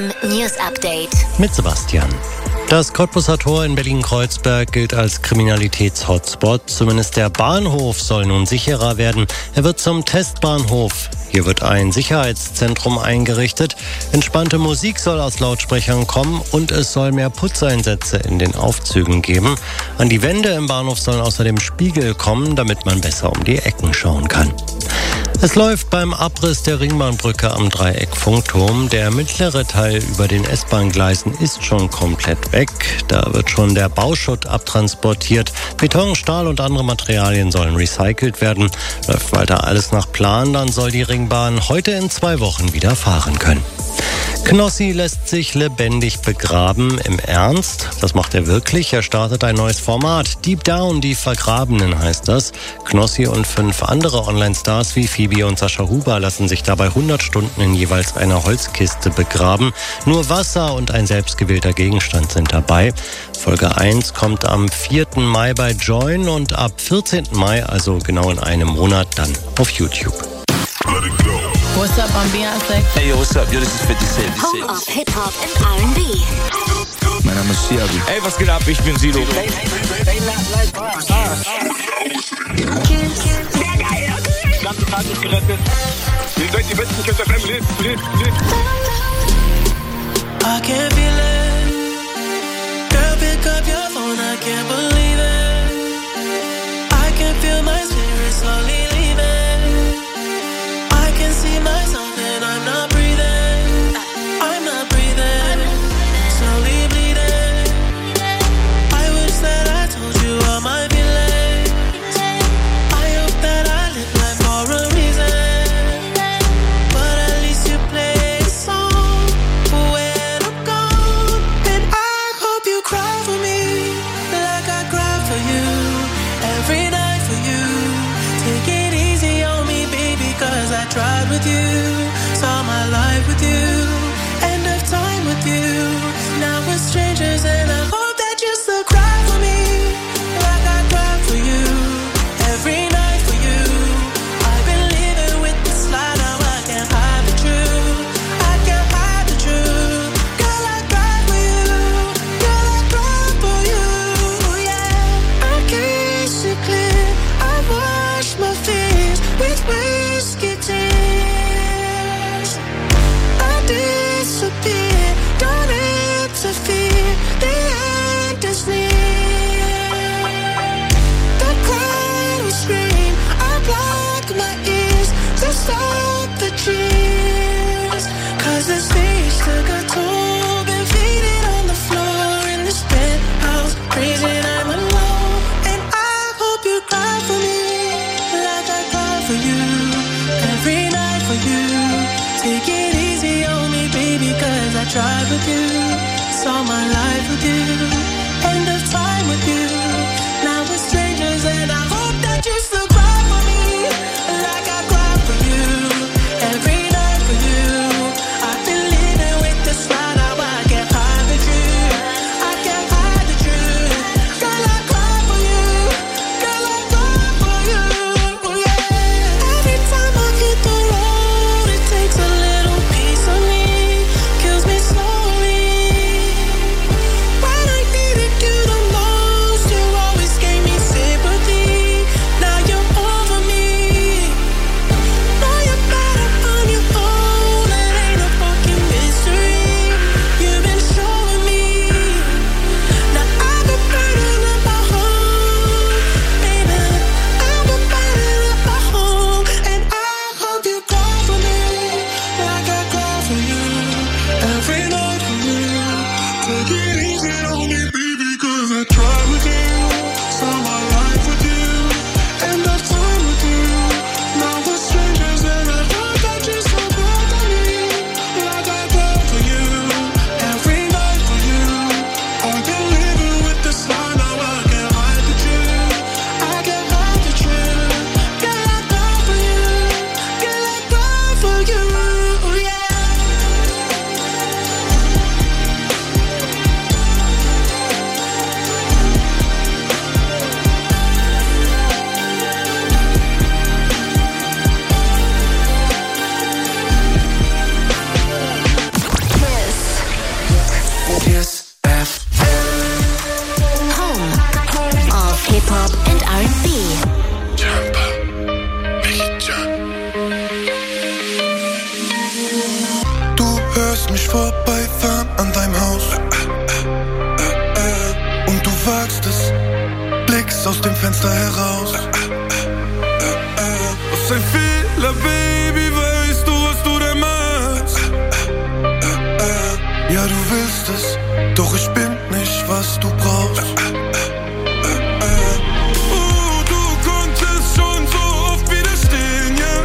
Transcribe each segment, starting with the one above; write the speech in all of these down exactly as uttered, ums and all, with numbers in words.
M News Update mit Sebastian. Das Cottbuser Tor in Berlin-Kreuzberg gilt als Kriminalitäts-Hotspot. Zumindest der Bahnhof soll nun sicherer werden. Er wird zum Testbahnhof. Hier wird ein Sicherheitszentrum eingerichtet. Entspannte Musik soll aus Lautsprechern kommen und es soll mehr Putzeinsätze in den Aufzügen geben. An die Wände im Bahnhof sollen außerdem Spiegel kommen, damit man besser um die Ecken schauen kann. Es läuft beim Abriss der Ringbahnbrücke am Dreieck-Funkturm. Der mittlere Teil über den S-Bahn-Gleisen ist schon komplett weg. Da wird schon der Bauschutt abtransportiert. Beton, Stahl und andere Materialien sollen recycelt werden. Läuft weiter alles nach Plan, dann soll die Ringbahn heute in zwei Wochen wieder fahren können. Knossi lässt sich lebendig begraben. Im Ernst? Das macht er wirklich. Er startet ein neues Format. Deep Down, die Vergrabenen heißt das. Knossi und fünf andere Online-Stars wie Phoebe und Sascha Huber lassen sich dabei hundert Stunden in jeweils einer Holzkiste begraben. Nur Wasser und ein selbstgewählter Gegenstand sind dabei. Folge eins kommt am vierten Mai bei Join und ab vierzehnten Mai, also genau in einem Monat, dann auf YouTube. What's up, I'm Beyonce. Hey, yo, what's up? Yo, this is fifty Cent. Home of Hip-Hop and R and B. Mein Name ist Siabi. Hey, was geht ab? Ich bin Sido. Ganze Tag ist gerettet. Ihr seid die besten Kids F M. Live, live, live. I can't feel it. Girl, pick up your phone. I can't believe it. I can feel my spirit slowly leaving. I can see myself and I'm not breathing. I'm not breathing. Slowly bleeding. I wish that I told you all my feelings. I hope that I live life for a reason. But at least you play a song for when I'm gone. And I hope you cry for me like I cry for you. Every night for you. Take it easy on me, baby, cause I tried with you. Saw my life with you. End of time with you. Now we're strangers and I hope that you still cry for me like I cry for you. Every night for you. I've been living with this lie, now I can't hide the truth. I can't hide the truth. Girl, I cry for you. Girl, I cry for you. Yeah, I can't see clear. I wash my fears with whiskey tears. I disappear, don't interfere. The end is near. The cry will scream. I block my ears to stop the cheers. Cause the stage took a toll. Been faded on the floor in this penthouse. Crazy, I'm alone. And I hope you cry for me like I cry for you. Every night for you. Take it easy on me, baby, cause I tried with you. Saw my life with you. End of time with you. Now we're strangers and I hope that you still cry for me like I cry for you. Every night for you. I've been living with this lie, now I can't hide the truth. I can't hide the truth. Girl, I cry for you. Girl, I cry for you. Yeah. Every time I hit the road, it takes a little piece of me. Kills me slowly. When I needed you the most, you always gave me sympathy. Now you're over me. Now you're better on your own. It ain't a fucking mystery. You've been showing me. Now I've been burning up my home, baby. I've been burning up my home, and I hope you cry for me like I cry for you. Every night for you. Take it easy on me, baby, cause I tried with you. Saw my life with you. End of time with you. Now we're strangers and I hope that you still cry for me like I cry for you. Every night for you. I've been living with this lie, now I can't hide the truth. I can't hide the truth. Girl, I cry for you. Girl, I cry for you. Yeah. vorbeifahren an deinem Haus. Und du wagst es, blickst aus dem Fenster heraus. Was ein Fehler, Baby, weißt du, was du da machst? Ja, du willst es, doch ich bin nicht, was du brauchst. Oh, du konntest schon so oft widerstehen, ja?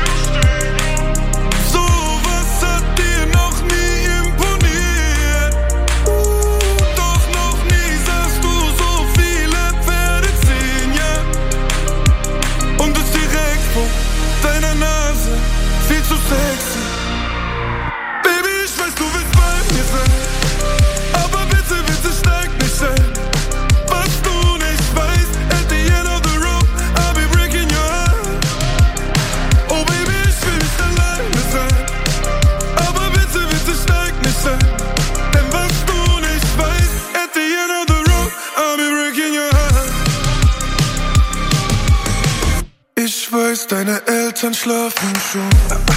Sowas hat dir noch nie imponiert. Uh, doch noch nie sahst du so viele Pferde ziehen, ja? Und es direkt vor deiner Nase, viel zu sexy. Baby, ich weiß, du willst bei mir sein, aber bitte, bitte steig nicht ein. Was du nicht weißt, at the end of the road, I'll be breaking your heart. Oh Baby, ich will nicht alleine sein, aber bitte, bitte steig nicht ein. Denn was du nicht weißt, at the end of the road, I'll be breaking your heart. Ich weiß, deine Eltern schlafen schon,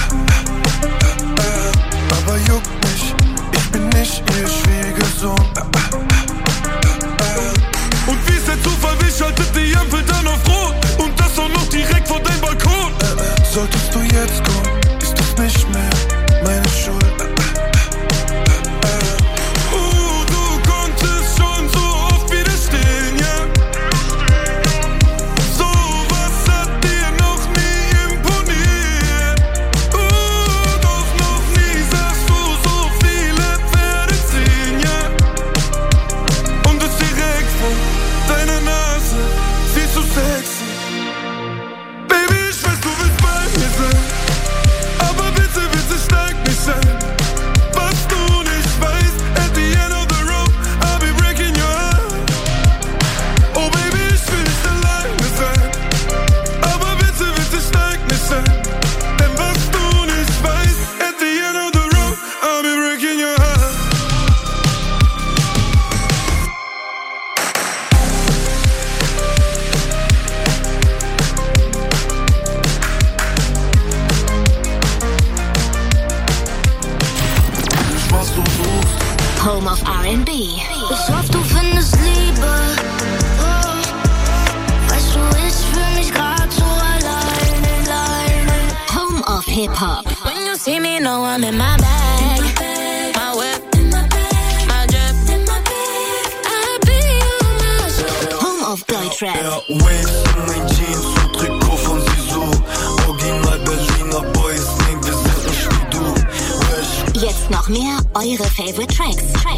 aber juckt mich, ich bin nicht ihr Schwiegersohn. Und wie ist der Zufall, wie schaltet die Ampel dann auf Rot? Und das auch noch direkt vor deinem Balkon. Solltest du jetzt kommen, ist das nicht mehr meine Schuld. Oh, du konntest schon so oft widerstehen, ja? Sowas hat dir noch nie imponiert. Oh, doch noch nie sahst du so viele Pferde ziehen, ja? Und es direkt vor deiner Nase, viel zu sexy. Baby, ich weiß, du willst bei mir sein, aber bitte, bitte steig nicht ein. Was du nicht weißt, at the end of the road, I'll be breaking your heart. Oh Baby, ich will nicht alleine sein, aber bitte, bitte steig nicht ein. Denn was du nicht weißt, at the end of the road, I'll be breaking your heart. Was du suchst, Home of R and B. Ich hoffe, du findest Liebe. Oh, weißt du, ich fühl mich grad so alleine, alleine. Home of Hip Hop. When you see me, know I'm in my bag. My whip, my drip. I'll be your master. Home of Deutschrap. ja, Waves in mein Jeans und Trikot von Sisu. Original Berliner Boys, nee, wir sind nicht wie du. Wesh. Jetzt noch mehr eure Favorite Tracks. Tracks.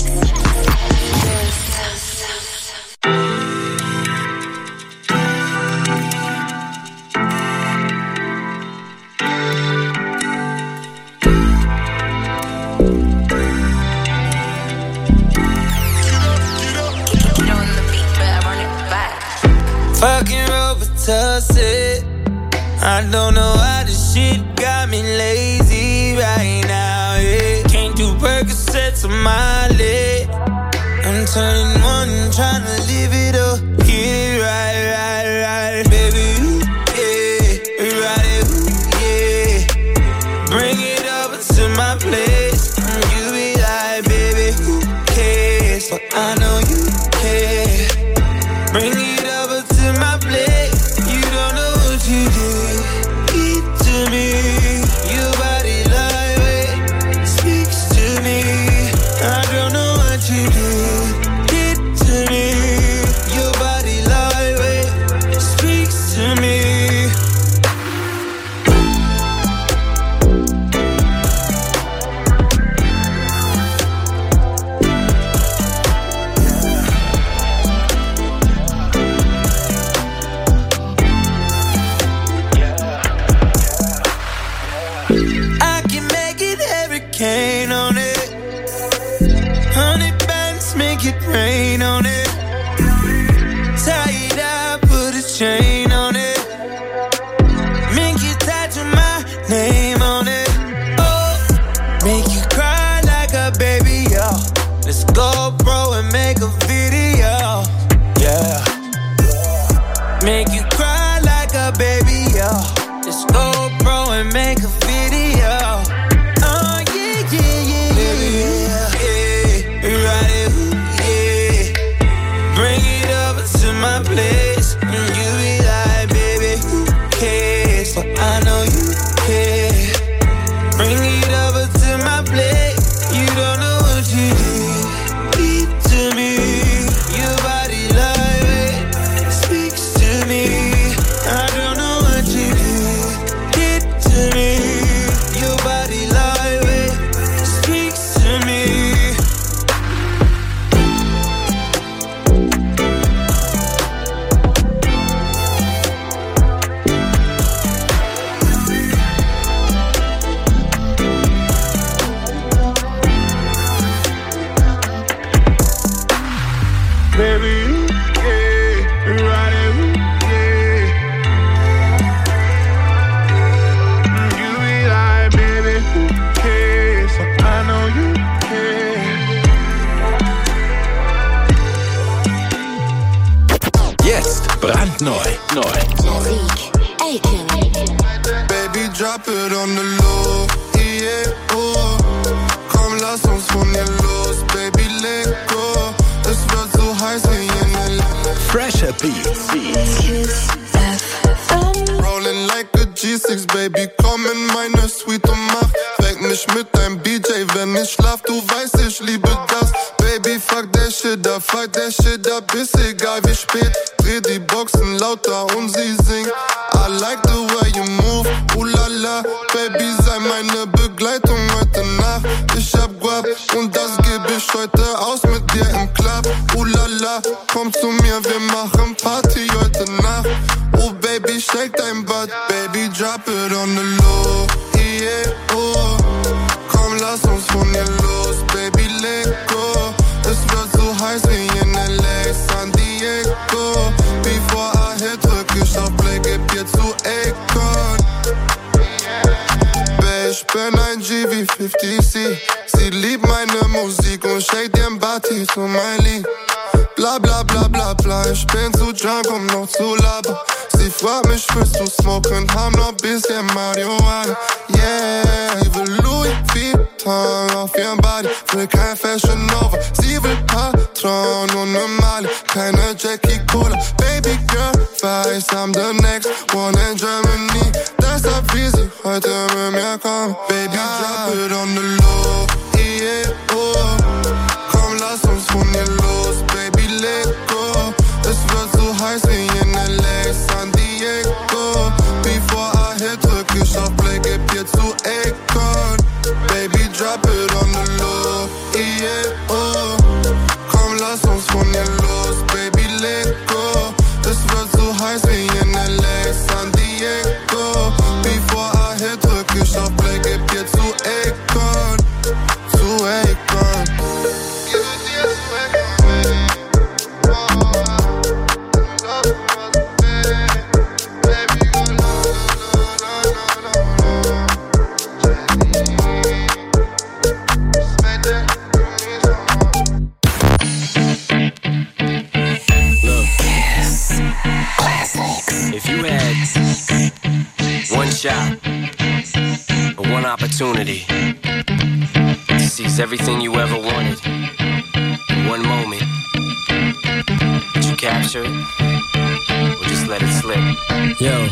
Fucking Robitussin. I don't know why this shit got me lazy right now, yeah. Can't do Percocets on my leg. I'm turning one, trying to live it up. Yeah, right, right, right, baby, ooh, yeah, right, ooh, yeah. Bring it over to my place. You be like, baby, who cares? But I know you care. Bring it over to my plate. You don't know what you did. Eat to me. Your body lightweight speaks to me. I don't know what you did. Get to me. Your body lightweight speaks to me. I can make it hurricane on it. Honey bands make it rain on it. Tie it up, put a chain on it. Make you tattoo my name on it. Oh, make you cry like a baby, yo. Let's go, bro, and make a video. Yeah. Make you cry like a baby, yo. Let's go, bro, and make a video. Oh, yeah, yeah, yeah, yeah. Baby, yeah. Brandneu. Neu. Musik, Aiken. Baby, drop it on the low, yeah, oh. Komm, lass uns von hier los, Baby, leg go. Es wird so heiß wie in L A. Fresher Beats. Kiss F M. Rolling like a G six, Baby, komm in meine Suite und mach weck mich mit deinem B J, wenn ich schlaf, du weißt, ich liebe das. Baby, fuck der Shit up, fuck der Shit up, ist egal wie spät. Dreh die Boxen lauter und sie singt. I like the way you move, ooh la la. Baby, sei meine Begleitung heute Nacht. Ich hab Guap und das geb ich heute aus mit dir im Club. Ooh la la, komm zu mir, wir machen Party heute Nacht. Oh Baby, shake dein Butt, Baby, drop it on the low, yeah, oh. Komm, lass uns von hier los, Baby, leg go. Es wird so heiß wie in L A, San Diego. Before I hit, drück ich auf Play, geb dir zu Akon. Babe, ich bin ein G wie fifty C. Sie liebt meine Musik und shake den Body zu mein Lied. Bla bla bla bla bla, ich bin zu drunk, um noch zu labern. Sie fragt mich, willst du smoken, haben noch bisschen Marihuana. Yeah, sie will Louis Vuitton auf ihrem Body, will kein Fashion Nova. Sie will Patron und ne Mali, keine Jackie Cola. Baby girl, weiß, I'm the next one in Germany. Deshalb will sie heute mit mir kommen. Baby, drop it on the low, yeah, oh. Komm, lass uns von hier los, Baby, leg go. Es wird so heiß wie in L A, San Diego. Before I hit, drück ich auf Play, geb dir zu Akon. Baby, drop it on the low, yeah, oh. Komm, lass uns von hier los, Baby, leg go. Es wird so heiß wie in L A, San Diego. Before I hit, drück ich auf Play, geb dir zu Akon. Zu Akon. If you had one shot or one opportunity to seize everything you ever wanted in one moment, would you capture it or just let it slip? Yo.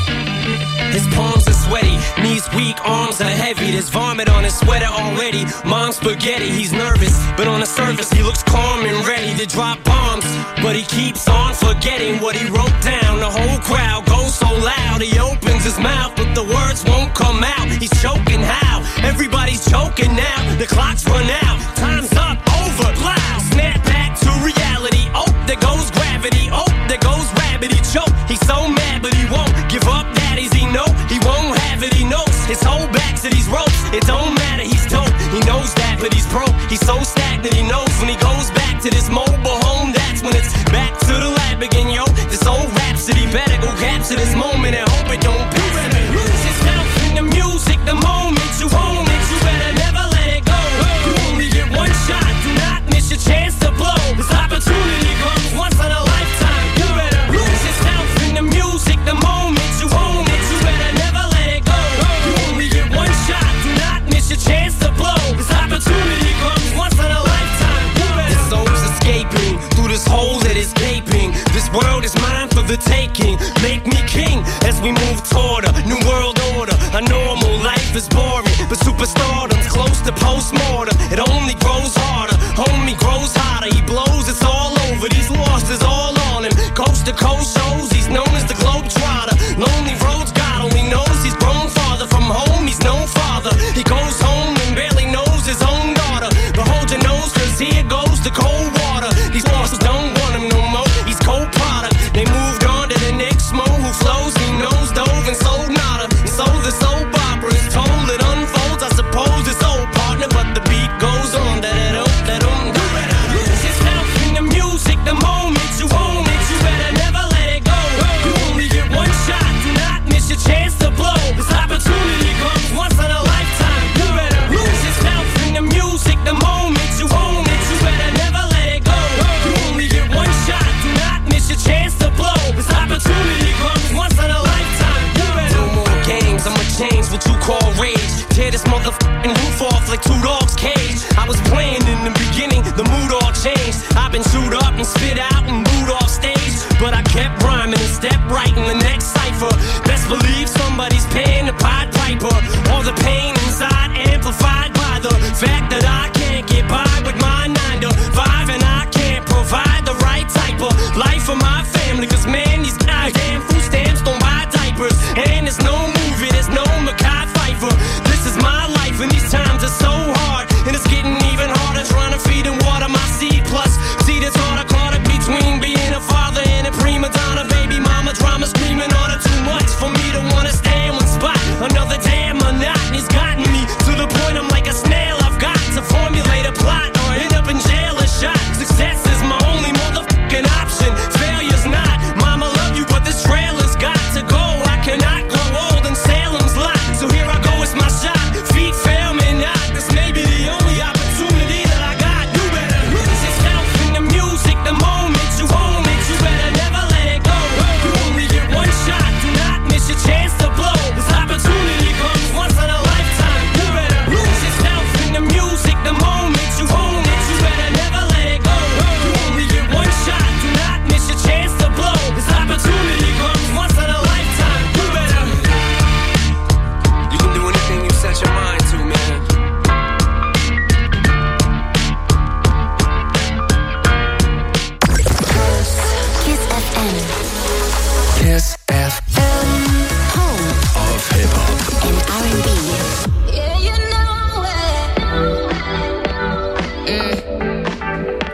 His palms are sweaty, knees weak, arms are heavy. There's vomit on his sweater already. Mom's spaghetti, he's nervous, but on the surface he looks calm and ready to drop bombs. But he keeps on forgetting what he wrote down. The whole crowd goes so loud, he opens his mouth, but the words won't come out. He's choking how? Everybody's choking now. The clock's run out, time's up, over, loud. Snap back to reality. Oh, there goes gravity. Oh, there goes rabbit. He choke. He's so mad, but he won't give up. Daddies, he know he won't have it. He knows his whole back to these ropes. It don't matter. He's dope. He knows that, but he's broke. He's so stagnant. He knows when he goes back to this mobile home. That's when it's back to the lab again, yo. This old rhapsody better go capture this moment and hope it don't be. Lose yourself in the music. The moment you own it, you better never let it go. You only get one shot. Do not miss your chance to blow. This opportunity comes once in a lifetime. You better lose yourself in the music. The moment you own it, you better never let it go. You only get one shot. Do not miss your chance to blow. This opportunity comes once in a lifetime. You better. This soul's escaping through this hole that is gaping. This world is mine for the taking. Make me king as we move toward a new world order. A normal life is boring, but superstardom's close to postmortem. It only grows harder, homie grows hotter. He blows, it's all over. These losses all on him. Coast to coast shows, he's known as the Globetrotter. Lonely roads, God only knows he's grown farther from home. He's no father. He goes home and barely knows his own daughter. But hold your nose, cause here goes the cold water. These losses don't want him no more. He's cold product. They moved on to the next mo who flows. He knows dove and sold nada. And so the soap opera is told. It unfolds. I suppose it's old partner, but the beat goes on. That it don't, that don't. You better lose yourself in the music. The moment you own it, you better never let it go. You only get one shot. Do not miss your chance to blow. This opportunity comes once in a lifetime. You better lose yourself in the music. The moment you own it, you better never let it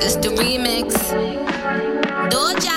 It's the remix. Doja.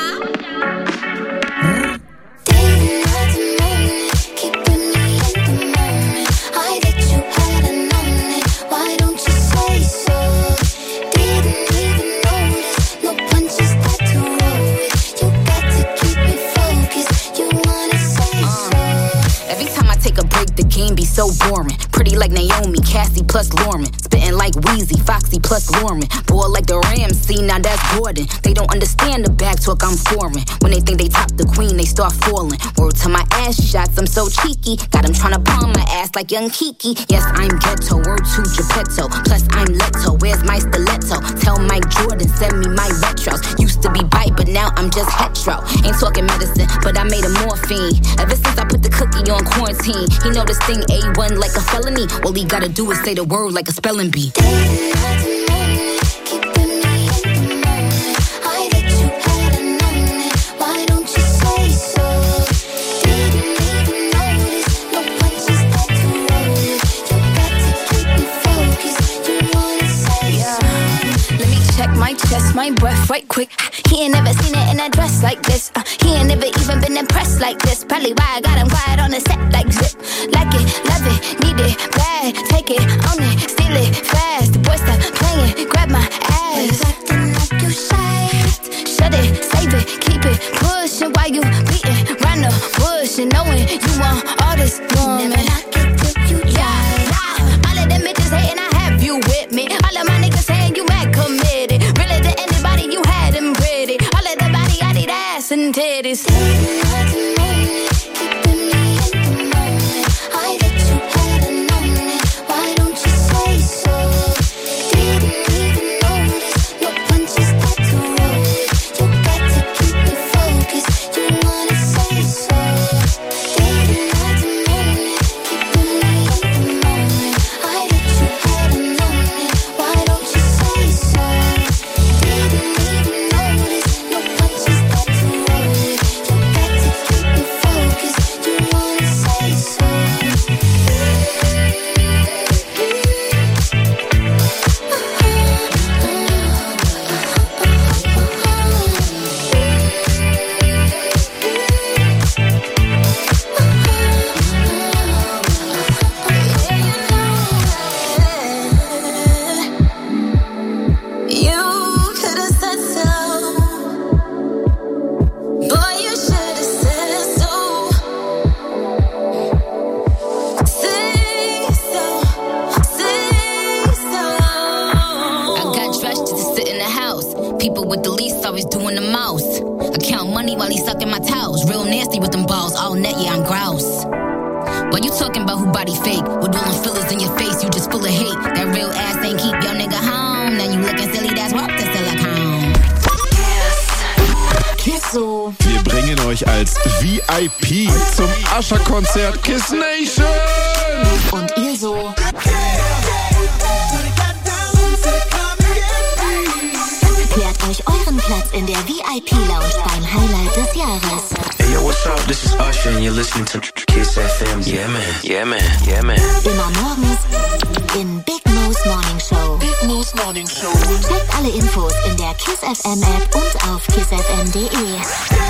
Be so boring, pretty like Naomi, Cassie plus Lauren, spitting like Weezy, Foxy plus Lauren, boy like the Ramsey, now that's Gordon. They don't understand the back talk, I'm foreign. When they think they top the queen, they start falling. Word to my ass shots, I'm so cheeky. Got them tryna palm my ass like young Kiki. Yes, I'm ghetto, word to Geppetto. Plus I'm Leto, where's my stiletto? Tell Mike Jordan, send me my retros. Used to be bite, but now I'm just hetero. Ain't talking medicine, but I made a morphine. Ever since I put the cookie on quarantine, he know this thing A one like a felony. All he gotta do is say the word like a spelling bee. My chest, my breath, right quick. He ain't never seen it in a dress like this. Uh, he ain't never even been impressed like this. Probably why I got him quiet on the set like zip. Like it, love it, need it, bad. Take it, own it, steal it, fast. The boy stop playing, grab my ass. Acting like you shy. Shut it, save it, keep it pushing while you beating round the bush and knowing you want all this woman. Never knock it till you die. Yeah. All of them bitches hating, I have you with me. All of my niggas saying you mad committed. Really to anybody you had them pretty. All of the body I need ass and titties. Konzert Kiss Nation. Und ihr so. Klärt euch euren Platz in der V I P-Lounge beim Highlight des Jahres. Hey yo, what's up? This is Usher and you're listening to Kiss F M. Yeah man, yeah man, yeah man. Immer morgens in Big Mo's Morning Show. Big Mo's Morning Show. Checkt alle Infos in der Kiss F M App und auf kiss f m punkt d e.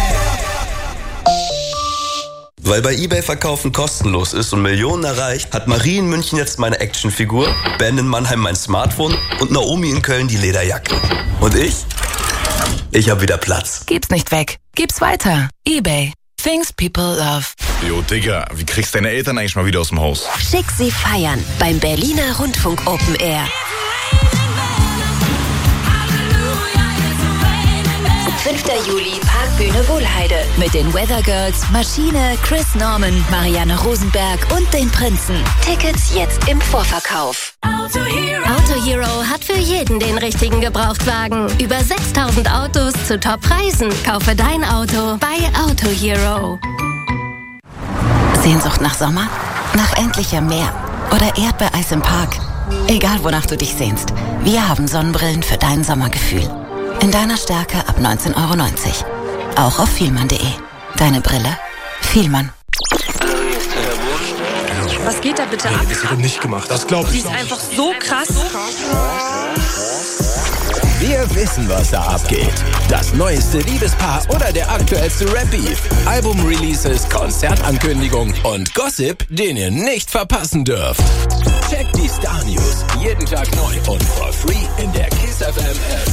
Weil bei eBay Verkaufen kostenlos ist und Millionen erreicht, hat Marie in München jetzt meine Actionfigur, Ben in Mannheim mein Smartphone und Naomi in Köln die Lederjacke. Und ich? Ich hab wieder Platz. Gib's nicht weg. Gib's weiter. eBay. Things people love. Jo, Digga, wie kriegst deine Eltern eigentlich mal wieder aus dem Haus? Schick sie feiern beim Berliner Rundfunk Open Air. fünfter Juli, Parkbühne Wohlheide. Mit den Weather Girls, Maschine, Chris Norman, Marianne Rosenberg und den Prinzen. Tickets jetzt im Vorverkauf. Auto Hero. Auto Hero hat für jeden den richtigen Gebrauchtwagen. Über sechstausend Autos zu Top-Preisen. Kaufe dein Auto bei Auto Hero. Sehnsucht nach Sommer? Nach endlichem Meer? Oder Erdbeereis im Park? Egal wonach du dich sehnst, wir haben Sonnenbrillen für dein Sommergefühl. In deiner Stärke ab neunzehn Euro neunzig. Auch auf vielmann punkt de. Deine Brille? Vielmann. Was geht da bitte ab? Das wird nicht gemacht, das glaube ich. Die ist einfach so krass. Wir wissen, was da abgeht. Das neueste Liebespaar oder der aktuellste Rap-Beef. Album-Releases, Konzertankündigung und Gossip, den ihr nicht verpassen dürft. Checkt die Star News jeden Tag neu und for free in der Kiss F M App.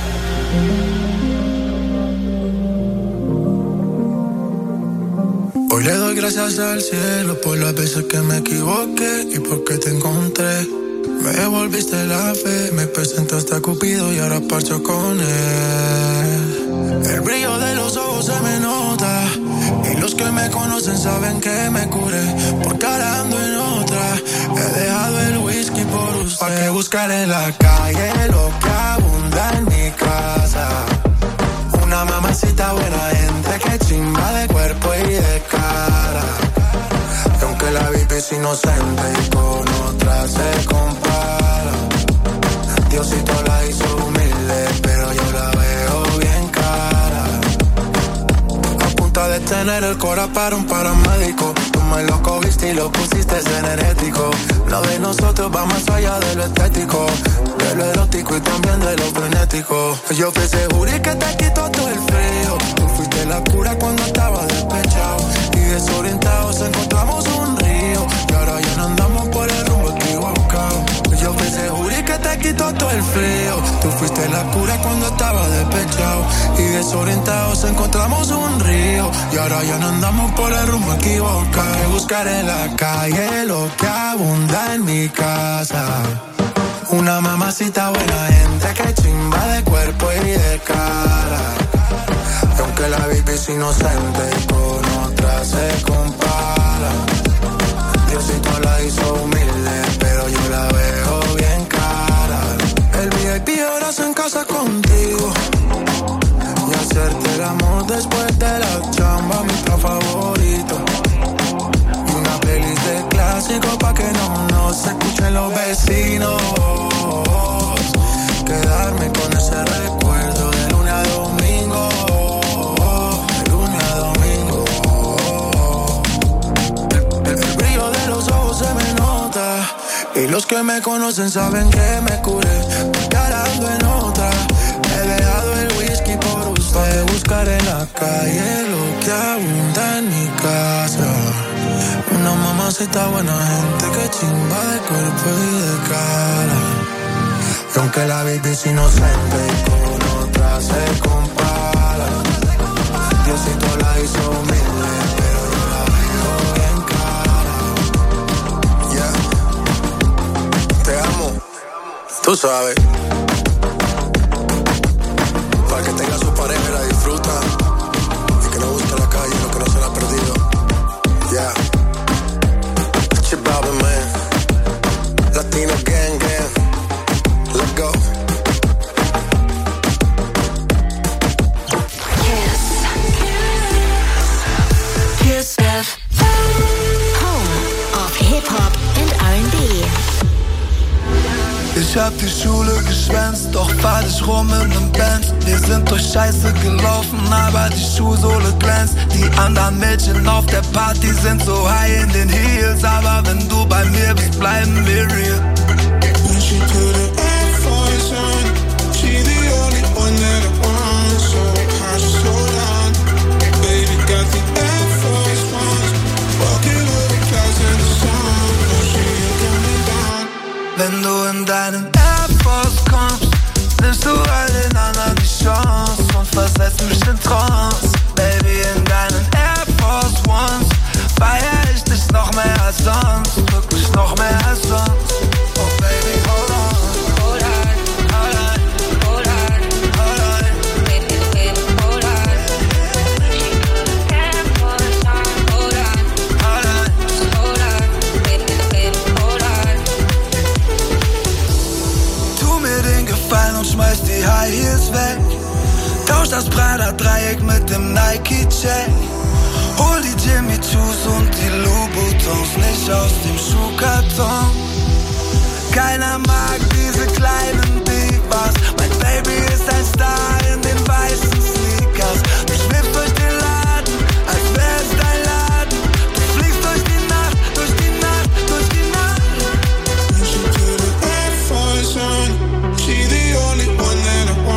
Hoy le doy gracias al cielo por las veces que me equivoqué y porque te encontré. Me devolviste la fe, me presentaste a Cupido y ahora parcho con él. El brillo de los ojos se me nota y los que me conocen saben que me curé, porque ahora ando en otra. He dejado el whisky por usted. ¿Pa' qué buscar en la calle lo que abunda en mi casa? Una mamacita buena gente que chimba de cuerpo y de cara. Y aunque la vida es inocente y con otra se compara, Diosito la hizo humilde, pero yo la veo bien cara. A punta de tener el cora para un paramédico, tú me lo cogiste y lo pusiste energético. Lo de nosotros va más allá de lo estético, de lo erótico y también de lo frenético. Yo fui ese jury que te quitó todo el frío. Tú fuiste la cura cuando estaba despechado y desorientados encontramos un río. Y ahora ya no andamos por el rumbo equivocado. Yo fui ese jury que te quitó todo el frío. Tú fuiste la cura cuando estaba despechado y desorientados encontramos un río. Y ahora ya no andamos por el rumbo equivocado. Buscar en la calle lo que abunda en mi casa. Una mamacita buena gente que chimba de cuerpo y de cara. Y aunque la baby es inocente y con otra se compara, Diosito la hizo humilde, pero yo la veo bien cara. El V I P ahora se en casa contigo y hacerte el amor después de la chamba, mi plan favorito. Y una playlist de clásicos pa' que no nos escuchen los vecinos. Quedarme con ese recuerdo de lunes a domingo, de lunes a domingo. El, el, el brillo de los ojos se me nota y los que me conocen saben que me curé, porque ahora ando en otra. He dejado el whisky por usted. Buscar en la calle lo que abunda en mi casa. Una mamacita buena gente que chimba de cuerpo y de cara. Y aunque la baby es inocente y con otra se compara, Diosito la hizo humilde, pero yo la veo bien cara. Yeah. Te amo, tú sabes. Para que tenga su pareja y la disfruta, y que no busque la calle lo que no se le ha perdido. Yeah. Chip out, man. Latino gang, gang. Let's go. Kiss. Kiss F M. Home of Hip Hop and R and B. Ich hab die Schule geschwänzt, doch fahr ich rum in nem Benz. Wir sind durch Scheiße gelaufen, aber die Schuhsohle glänzt. Die anderen Mädchen auf der Party sind so high in den Heels, aber wenn du bei mir bist, bleiben wir real. When she put her Air Force on, she the only one that I want. So hard, just hold on. Baby got the Air Force Ones, walking over the clouds in the sun. No, she ain't coming down. Wenn du in deinen Air Force kommst, nimmst du all den anderen die Chance und versetzt mich in Trance. Baby, in deinen Air Force Ones feier ich dich noch mehr als sonst, wirklich noch mehr als sonst. Oh baby, hold on, hold on, hold on, hold on, hold on, baby, baby, hold on. Air Force on, hold on, hold on, hold on, baby, baby, hold on. Tu mir den Gefallen und schmeiß die High Heels weg. Tausch das Prada-Dreieck mit dem Nike-Check. Hol die Jimmy Choos und die Louboutins nicht aus dem Schuhkarton. Keiner mag diese kleinen Divas. Mein Baby ist ein Star in den weißen Sneakers. Du schwimmst durch den Laden, als wär's dein Laden. Du fliegst durch die Nacht, durch die Nacht, durch die Nacht. When she put her Air Force on, she the only one that I want.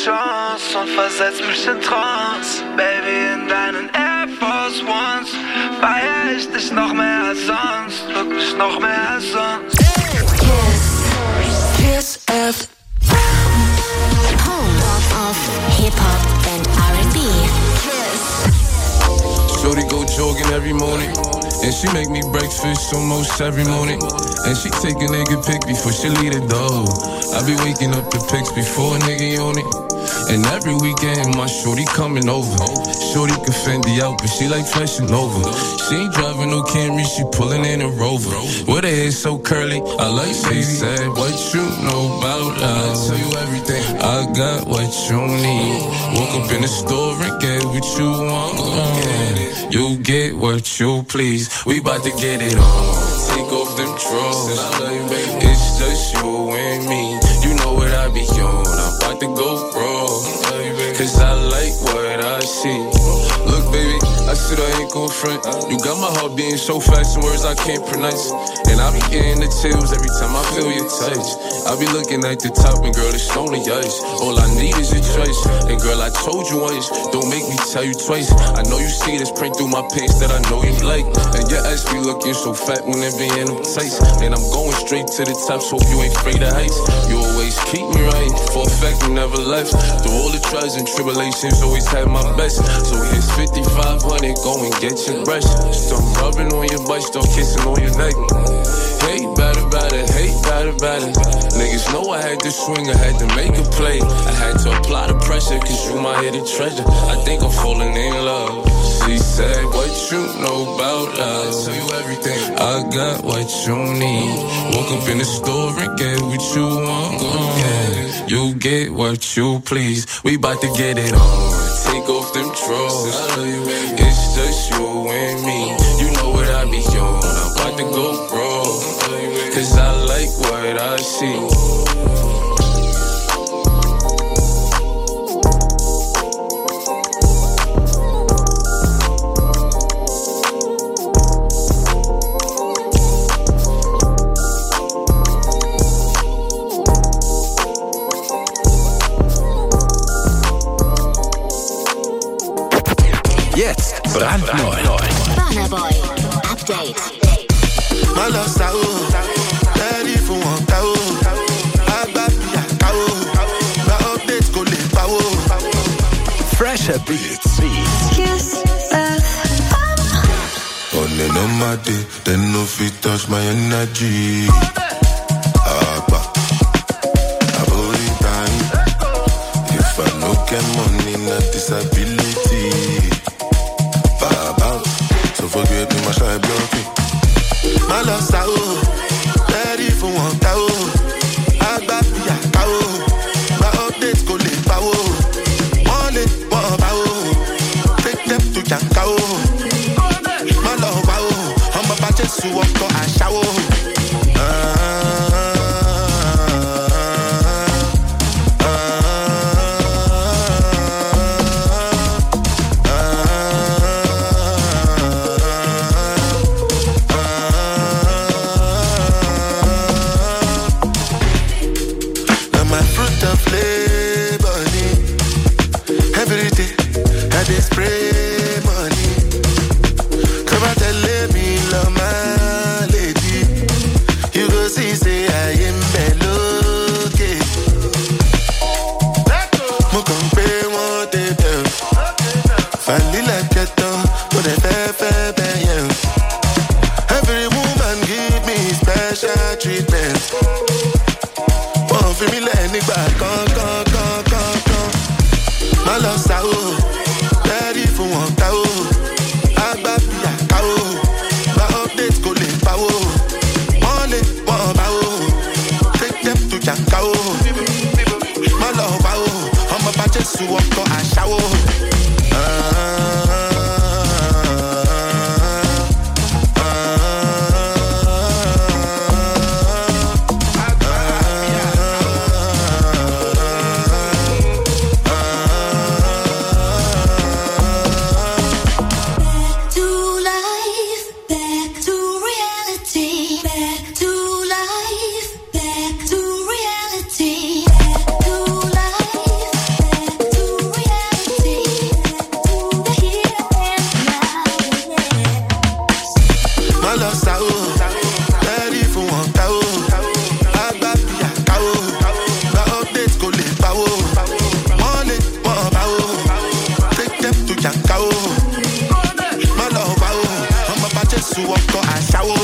Chance und versetz mich in Trance. Baby, in deinen Air Force Ones feier ich dich noch mehr als sonst, wirklich noch mehr als sonst. Kiss, Kiss F M, home of hip-hop and R and B. Kiss. Shorty go jogging every morning, and she make me breakfast almost every morning. And she take a nigga pic before she leave the door. I be waking up the pics before a nigga on it. And every weekend my shorty coming over. Shorty can Fendi out, but she like flashing over. She ain't driving no Camry, she pulling in a Rover. With her hair so curly, I like she said, what you know about us? I tell you everything, I got what you need. Woke up in the store and get what you want. You get what you please. We bout to get it on. Take off them drawers. It's just you and me. You know what I be on. I'm about to go raw. Cause I like what I see. Look, baby, I said I ain't gon' front. You got my heart beating so fast, some words I can't pronounce. And I be getting the chills every time I feel your touch. I be looking at the top and girl, it's only ice. All I need is your choice. And girl, I told you once, don't make me tell you twice. I know you see this print through my pants that I know you like. And your ass be looking so fat when it be in them tights. And I'm going straight to the top, so you ain't afraid of heights. You always keep me right, for a fact you never left. Through all the trials and tribulations, always had my best. So here's fifty-five hundred, go and get your brush. Start rubbing on your butt, start kissing on your neck. Hate better, better, hate better, better. Niggas know I had to swing, I had to make a play. I had to apply the pressure, cause you my hidden treasure. I think I'm falling in love. She said, what you know about us? I tell you everything, I got what you need. Woke up in the store and get what you want. Yeah. You get what you please. We bout to get it on. Take off them drawers. It's just you and me. You know what I be on. I'm about to go raw. Cause I like what I see. Jetzt brandneu. Burna Boy, Update. My love Sao, ready for one Tao. Agbapi Tao, my updates go le Pao. Fresher Beats. Kiss F M. On and on my day, then no fit touch my energy. Agba, I body time. If I no get money, not disability. Baba, so forget me, my shy blocking. My love Sao, ready for one Tao. Agbapi Tao, my updates go le Pao. One lit, one Pao. Take them to Jankao. My love Pao, I'm about to sue up to a shower. Ah. They spray money. Come out and let me love my lady. You go see, say I am below. Mo come pay one day bill. Finally like a dog, but I fair fair pay. Every woman give me special treatment. One for me let me back, come, come, come, come, come. My love Sao. Ready for one Tao. Agbapi Tao. My updates go le Pao. One lit, one Pao. Take them to Jankao. My love Pao. I'm about to sue up to a shower. Ah. Back to reality. Back to life. Back to walk out and shower.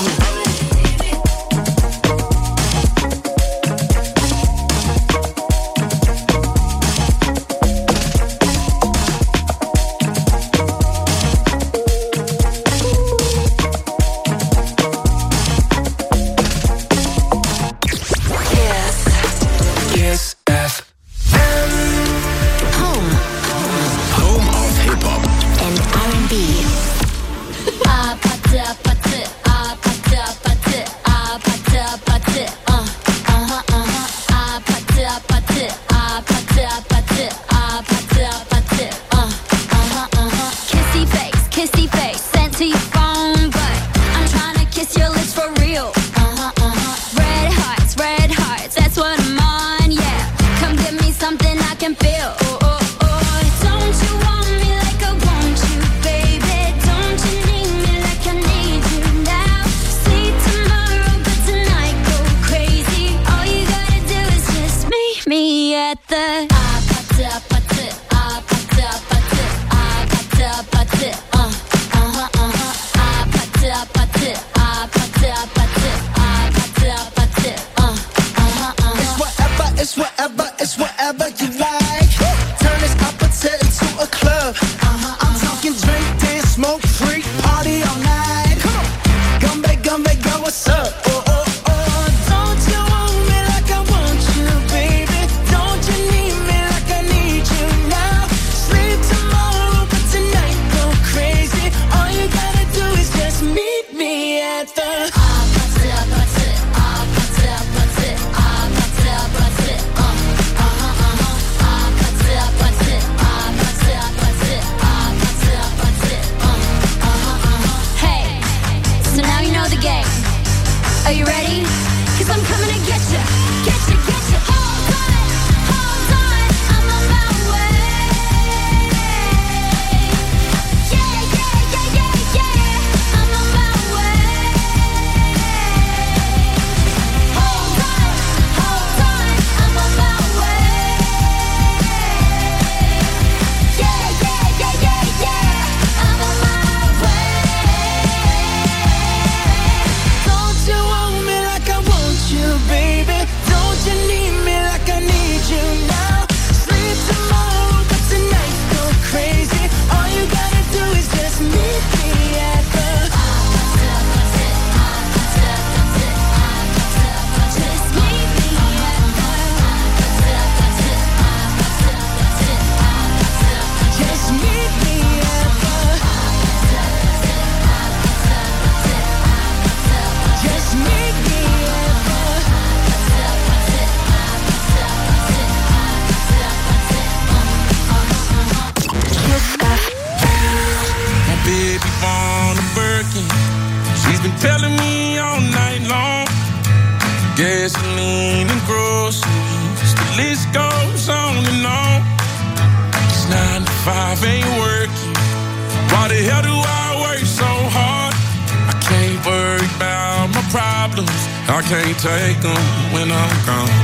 Take them when I'm gone.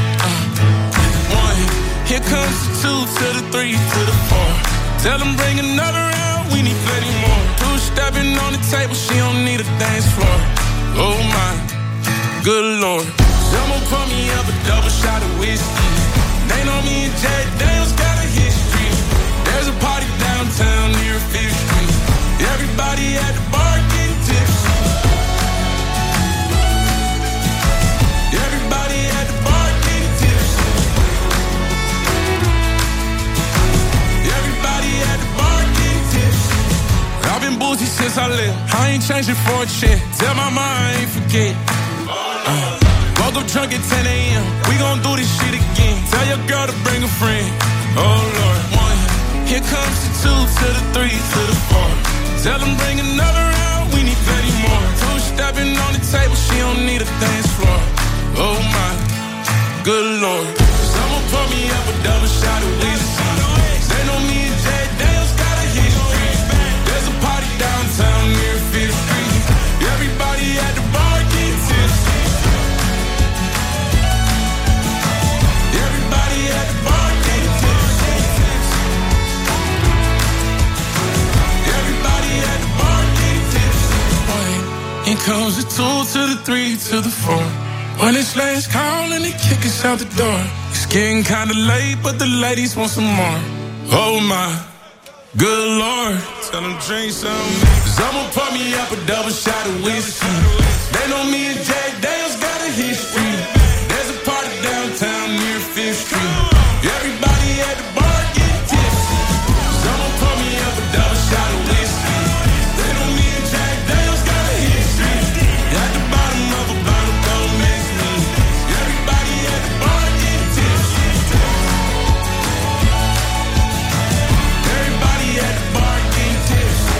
Uh, one, here comes the two to the three to the four. Tell them bring another round, we need plenty more. Two stepping on the table, she don't need a dance floor. Oh my, good lord. Someone pour me up a double shot of whiskey. They know me and Jack Daniels got a history. There's a party downtown near Fifth Street. Everybody at the bar getting tipsy. Everybody at the bar getting tipsy. Everybody at the bar getting tipsy. I've been boozy since I left. I ain't changing for a check. Tell my mom I ain't forget. Uh, woke up drunk at ten a.m. We gon' do this shit again. Tell your girl to bring a friend. Oh Lord. One, here comes the two to the three to the four. Tell them bring another round. We need plenty more. Two stepping on the table. She don't need a dance floor. Oh my, good lord. Someone pour me up a double shot of whiskey. They know me and Jack Daniels got a history. There's a party downtown near Fifth Street. Everybody at the bar getting tipsy. Everybody at the bar getting tipsy. Everybody at the bar getting tipsy. Boy, two to the three to the four. When it's last call and they kick us out the door. It's getting kinda late, but the ladies want some more. Oh my, good Lord. Tell them drink some. Cause I'ma pour me up a double shot of whiskey. They know me and Jack Daniels got a history. There's a party downtown near Fifth Street. Everybody at the bar get tipsy. Cause I'ma pour me up a double shot of whiskey. They know me and Jack Daniels got a history. At the bottom of a bottle, don't mix me. Everybody at the bar get tipsy. Everybody at the bar get tipsy.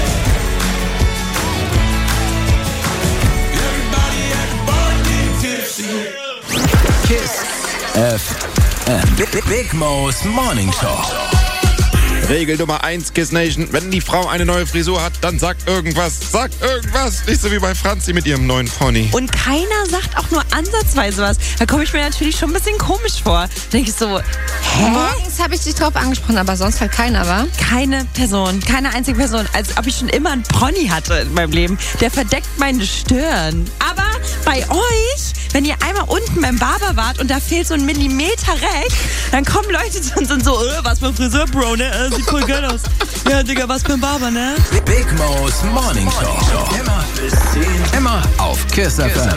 Everybody at the bar get tipsy. Kiss F M. Big, Big Mo's Morning Show. Regel Nummer eins, Kiss Nation. Wenn die Frau eine neue Frisur hat, dann sagt irgendwas. Sagt irgendwas. Nicht so wie bei Franzi mit ihrem neuen Pony. Und keiner sagt auch nur ansatzweise was. Da komme ich mir natürlich schon ein bisschen komisch vor. Da denke ich so, hä? Morgens habe ich dich drauf angesprochen, aber sonst halt keiner, wa? Keine Person, keine einzige Person. Als ob ich schon immer einen Pony hatte in meinem Leben. Der verdeckt meine Stirn. Aber bei euch, wenn ihr einmal unten beim Barber wart und da fehlt so ein Millimeter rechts, dann kommen Leute zu uns und so, äh, was für ein Friseur, Bro, ne? Äh, sieht voll geil aus. Ja, Digga, was für ein Barber, ne? Big Mo's Morning Show. Immer bis zehn. Immer auf Kiss F M.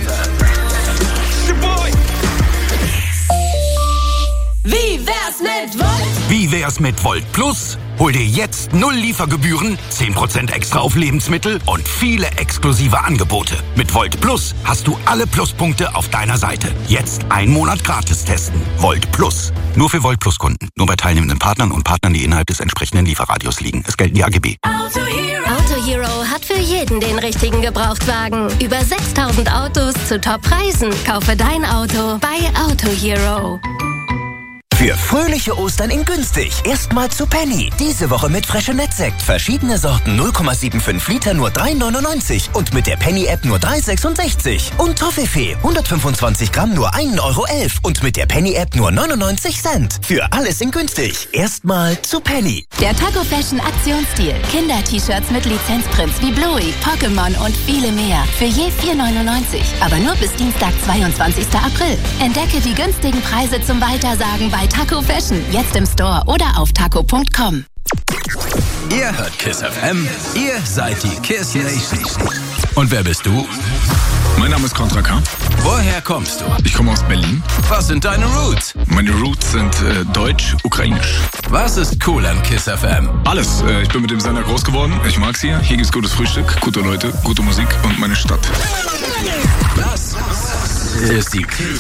Wie wär's mit Volt? Wie wär's mit Volt Plus? Hol dir jetzt null Liefergebühren, zehn Prozent extra auf Lebensmittel und viele exklusive Angebote. Mit Volt Plus hast du alle Pluspunkte auf deiner Seite. Jetzt einen Monat gratis testen. Volt Plus. Nur für Volt Plus Kunden. Nur bei teilnehmenden Partnern und Partnern, die innerhalb des entsprechenden Lieferradius liegen. Es gelten die A G B. Auto Hero. Auto Hero hat für jeden den richtigen Gebrauchtwagen. Über sechstausend Autos zu Top-Preisen. Kaufe dein Auto bei Auto Hero. Für fröhliche Ostern in günstig. Erstmal zu Penny. Diese Woche mit Freshenett-Sekt. Verschiedene Sorten null Komma fünfundsiebzig Liter nur drei neunundneunzig. Und mit der Penny-App nur drei sechsundsechzig. Und Toffifee hundertfünfundzwanzig Gramm nur ein Euro elf. Und mit der Penny-App nur neunundneunzig Cent. Für alles in günstig. Erstmal zu Penny. Der Taco Fashion Aktionsdeal. Kinder-T-Shirts mit Lizenzprints wie Bluey, Pokémon und viele mehr. Für je vier neunundneunzig. Aber nur bis Dienstag, zweiundzwanzigsten April. Entdecke die günstigen Preise zum Weitersagen bei Taco Fashion. Jetzt im Store oder auf taco punkt com. Ihr hört Kiss F M. Ihr seid die Kiss Nation. Und wer bist du? Mein Name ist Contra K. Woher kommst du? Ich komme aus Berlin. Was sind deine Roots? Meine Roots sind äh, deutsch, ukrainisch. Was ist cool an Kiss F M? Alles. Äh, ich bin mit dem Sender groß geworden. Ich mag's hier. Hier gibt's gutes Frühstück, gute Leute, gute Musik und meine Stadt. Das ist die Kiss.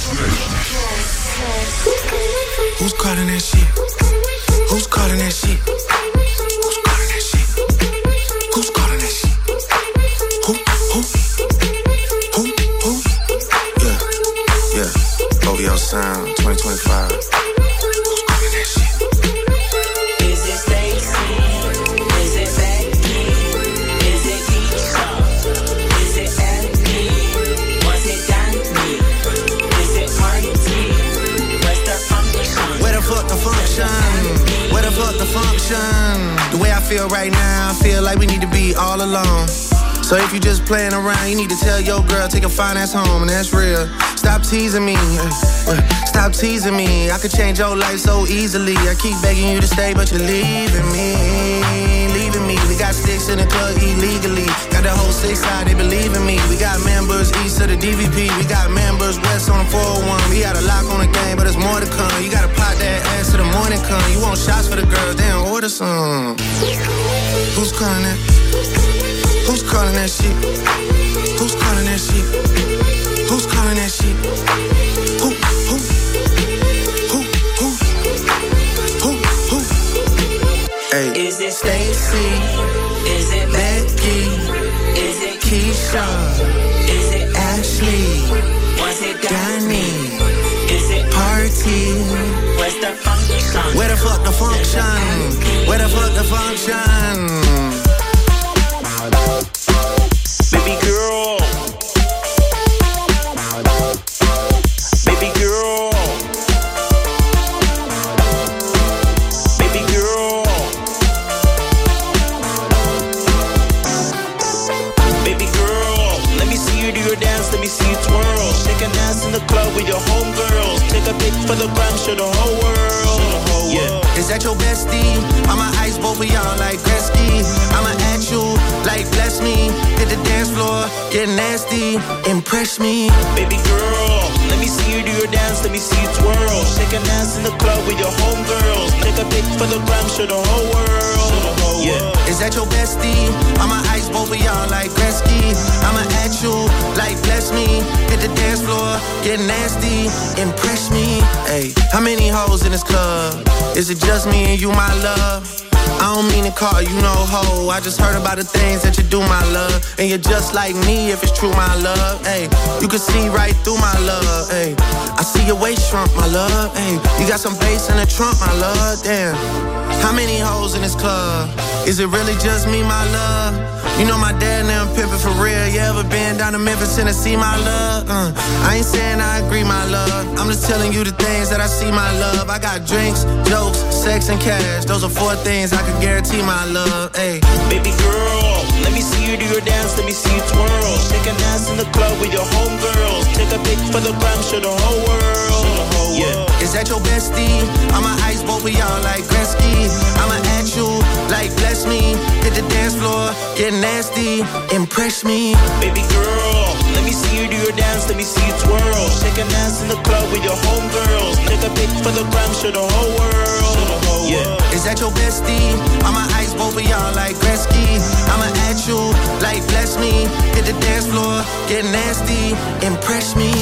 Who's calling that shit? Who's calling that shit? Who's calling that shit? Who's calling that shit? Who, who, who, who? Yeah, yeah. O V L Sound twenty twenty-five. Who's calling that shit? Is it Stacy? Is it Becky? Is it Keisha? Is it Andy? Was it Danny? Is it Marty? Where's the function? Where the fuck the function? Where the fuck the function? The way I feel right now, I feel like we need to be all alone. So if you just playing around, you need to tell your girl, take a fine ass home, and that's real. Stop teasing me, uh, stop teasing me. I could change your life so easily. I keep begging you to stay, but you're leaving me, leaving me. We got sticks in the club illegally. Got the whole six side, they believe in me. We got members east of the D V P. We got members west on the four oh one. We got a lock on the game, but there's more to come. You gotta pop that ass till the morning come. You want shots for the girls, then order some. Who's calling that? Who's calling that shit? Who's calling that shit? Who's calling that shit? Who, who, who, who, who, who? Hey. Is it Stacy? Is it Becky? Is it Keisha? Is it Ashley? Was it Danny? Is it Party? Where's the function? Where the fuck the function? Where the fuck the function? Baby girl. Baby girl. Baby girl. Baby girl. Let me see you do your dance show the whole world. Yeah. Is that your bestie? I'ma ice both of y'all like Gretzky. I'ma at you like bless me. Hit the dance floor, get nasty, impress me. Baby girl, let me see you do your dance, let me see you twirl. Shake an ass in the club with your homegirls. Take a pic for the gram, show the whole world. Yeah. Is that your bestie? I'ma ice both of y'all like Gretzky. I'ma at you like bless me. Hit the dance floor, get nasty, impress me. Hey, how many hoes in this club? Is it just me and you, my love? I don't mean to call you no hoe. I just heard about the things that you do, my love. And you're just like me if it's true, my love. Hey, you can see right through my love. Hey, I see your waist shrunk, my love. Hey, you got some bass in the trunk, my love. Damn. How many hoes in this club? Is it really just me, my love? You know my dad now pimpin' for real. You ever been down to Memphis, Tennessee, my love? Uh, I ain't saying I agree, my love. I'm just telling you the things that I see, my love. I got drinks, jokes, sex, and cash. Those are four things I can guarantee, my love. Hey, baby girl, let me see you do your dance, let me see you twirl. Shake an ass in the club with your homegirls. Take a pic for the gram, show the whole world. Yeah. Is that your bestie? I'ma ice both of y'all like Gretzky. I'ma at you like bless me. Hit the dance floor, get nasty, impress me. Baby girl, let me see you do your dance, let me see you twirl. Shake an ass in the club with your homegirls. Take a pic for the gram, show the whole world. Yeah. Is that your bestie? I'ma ice both of y'all like Gretzky. I'ma at you like bless me. Hit the dance floor, get nasty, impress me.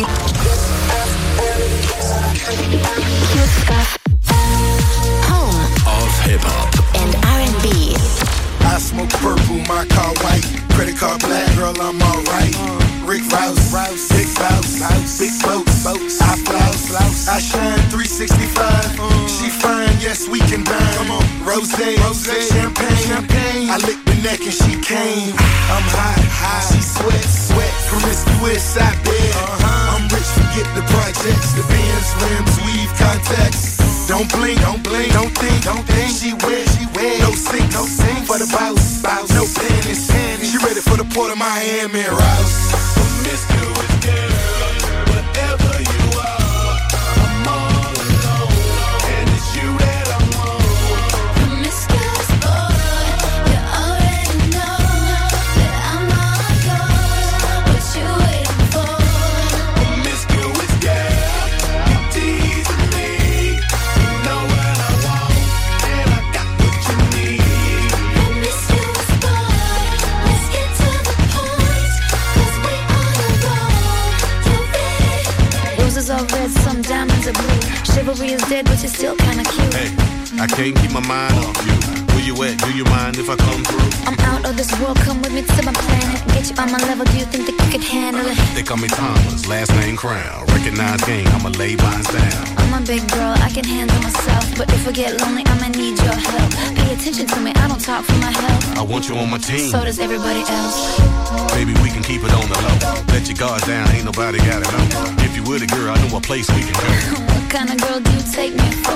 Home of hip-hop and R and B. I smoke purple, my car white. Credit card black, girl, I'm alright. Rick Rouse, big bounce, big boats, boats. I flouse, I shine three sixty-five. She fine, yes, we can dine. Rosé, champagne, champagne. I lick the neck and she came. I'm hot, hot. She sweat, sweat. Promiscuous, I bet. I'm rich, forget the projects, the Benz, rims, weave, contacts. Don't blink, don't blink, don't think, don't think. She wet, she wet. No sink, no sink. For the bounce, bounce. No panties, panties. She ready for the Port of Miami and Rouse. Promiscuous girl, whatever you are, I'm all alone, and it's you that I want. Promiscuous boy, you already know that I'm all yours. What you waiting for? Promiscuous girl, you teasing me. You know what I want, and I got what you need. Promiscuous boy, let's get to the point, 'cause we on the road. You ready? Roses are red, some diamonds are blue. Chivalry is dead, but you're still kinda cute. Hey, I can't keep my mind off you. Where you at? Do you mind if I come through? I'm out of this world, come with me to my planet. Get you on my level, do you think that you could handle it? They call me Thomas, last name Crown. Recognize game, I'ma lay mine down. I'm a big girl, I can handle myself. But if I get lonely, I'ma need your help. Pay attention to me, I don't talk for my health. I want you on my team. So does everybody else. Baby, we can keep it on the low. Let your guard down, ain't nobody got it on. If you were the girl, I know a place we can go. What kind of girl do you take me for?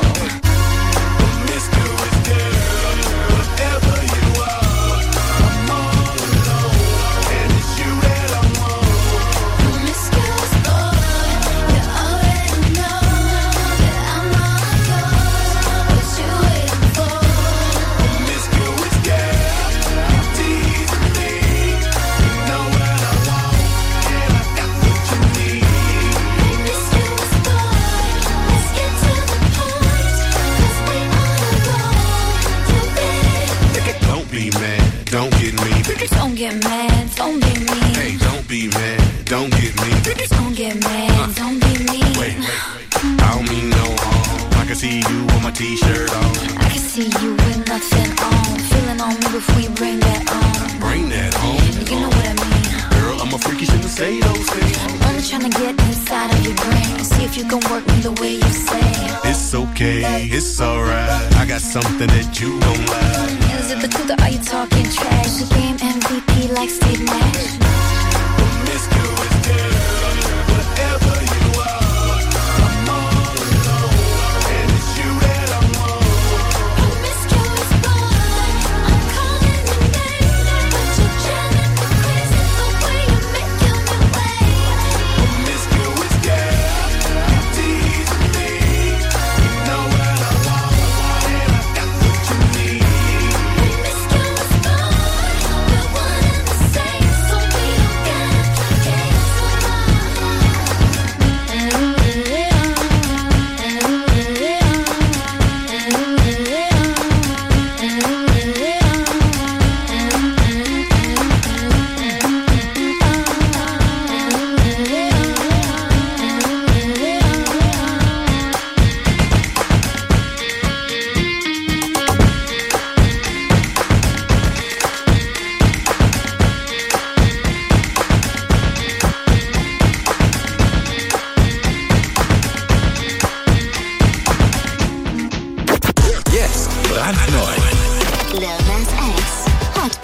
Promiscuous girl, whatever you are, I'm all alone, and it's you that I want. Promiscuous boy, you already know that I'm all yours. What you waiting for? Promiscuous girl, you teasing me. You know what I want, and I got what you need. Promiscuous boy, let's get to the point, 'cause we on the road. You ready? Don't be mad, don't get me. Don't get mad, don't be mean. Hey, don't be mad, don't get me. Don't get mad, don't be mean. Wait, wait, wait. I don't mean no harm. I can see you with my t-shirt on. I can see you with nothing on. Feeling on me before you bring that on. Bring that home. You know what I mean. Girl, I'm a freaky, shouldn't say those things. I'm only trying to get inside of your brain. See if you can work me the way you say. It's okay, it's alright. I got something that you don't like. Is it the truth or are you talking trash? The game M V P like Steve Nash. Promiscuous girl, whatever you are, I'm all alone, and it's you that I want. Promiscuous boy, I'm calling your name, but you're driving me crazy the way you make your way. Promiscuous girl, you teasing me. You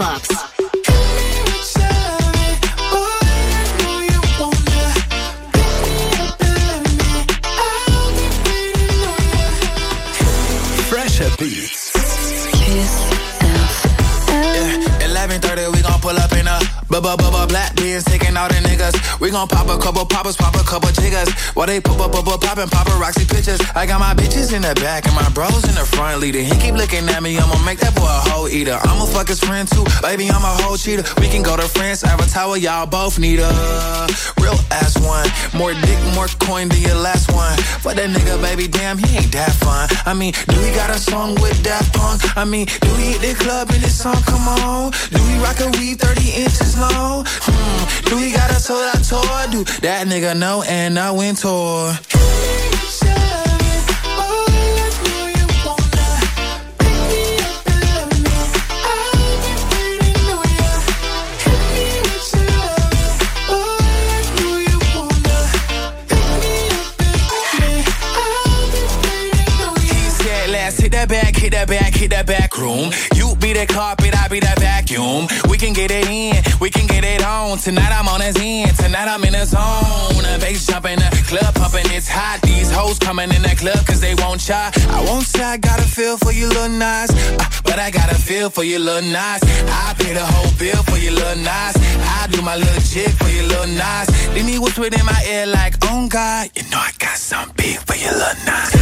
Box. Fresher Beats. Yeah, eleven thirty, we gon' pull up in a bubba bubba black beans, taking all the niggas. We gon' pop a couple poppers, pop a couple jiggers. While they pop up, pop up, poppin' paparazzi pictures. I got my bitches in the back and my bros in the front leader. He keep looking at me, I'ma make that boy a hoe eater. I'ma fuck his friend too, baby, I'm a whole cheater. We can go to France, Avatar, y'all both need a real ass one. More dick, more coin than your last one. Fuck that nigga, baby, damn, he ain't that fun. I mean, do we got a song with Daft Punk? I mean, do we hit the club in this song? Come on. Do we rock a weave thirty inches long? Hmm. Do we got a sold out tour? Do that nigga know and I went tour. Hit that back, hit that back, hit that back room. You be the carpet, I be the vacuum. We can get it in, we can get it on. Tonight I'm on his end, tonight I'm in the zone. The bass jumping, the club pumping, it's hot. These hoes coming in the club cause they won't try. I won't say I got a feel for you little nice, uh, but I got a feel for you little nice. I pay the whole bill for you little nice. I do my little jig for you little nice. Leave me whisper in my ear like, oh God, you know I got something big for you little nice.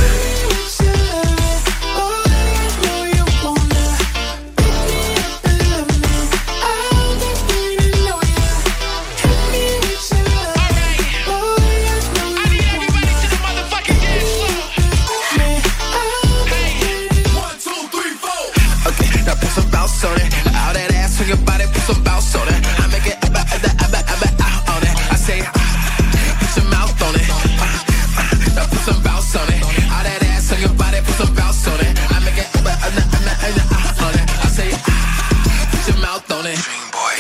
On it. All that ass on your body, put some bounce on it. I make it abba, abba, abba, abba, ah, on it. I say, ah, put your mouth on it. Ah, ah, now put some bounce on it. All that ass on your body, put some bounce on it. I make it abba, abba, abba, abba, ah, on it. I say, ah, put your mouth on it. Dream boy.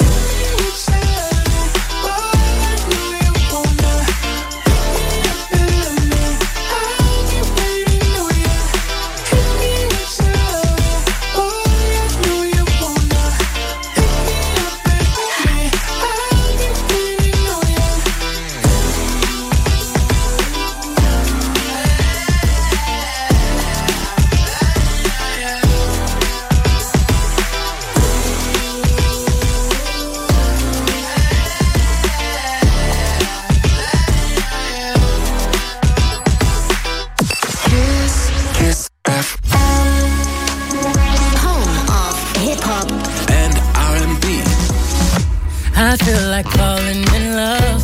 I feel like falling in love.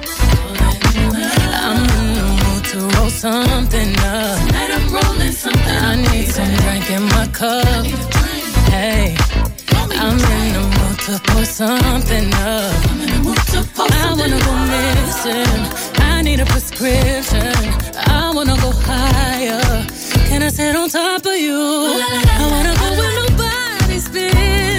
I'm in the mood to roll something up. Tonight I'm rolling something. I need some drink in my cup. Hey, I'm in the mood to pour something up. I wanna go missing. I need a prescription. I wanna go higher. Can I sit on top of you? I wanna go where nobody's been.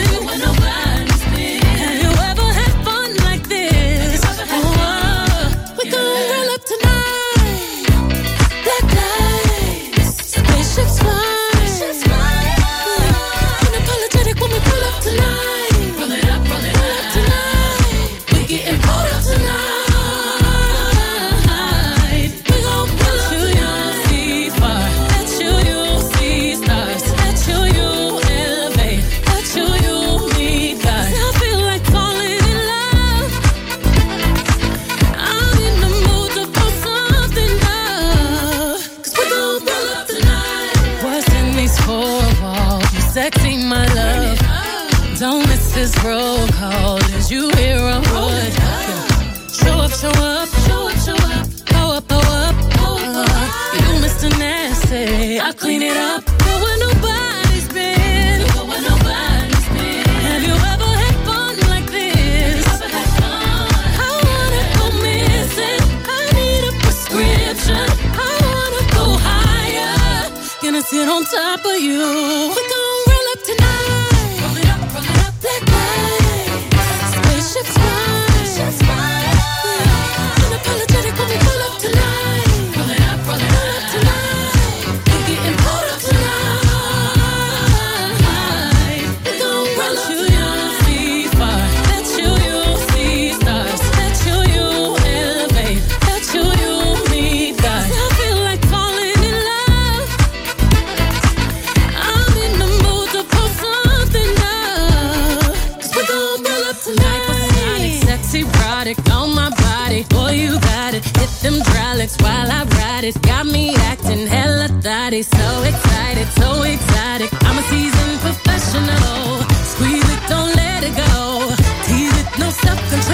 This roll call, did you hear a word? Show up, show up, show up, show up, go up, go up, go up. You Mister Nasty, I clean it up. Go where nobody's been. Go where nobody's been. Have you ever had fun like this? Ever had fun? I wanna go missing. I need a prescription. I wanna go higher. Gonna sit on top of you. We gon' roll up tonight. Spaceship's fine. Spaceship's fine. Unapologetic when we pull up tonight. Roll it up, roll it up tonight. We getting pulled up tonight. We gon' roll up tonight. body so excited, so excited. I'm a seasoned professional. Squeeze it, don't let it go. Tease it, no self-control.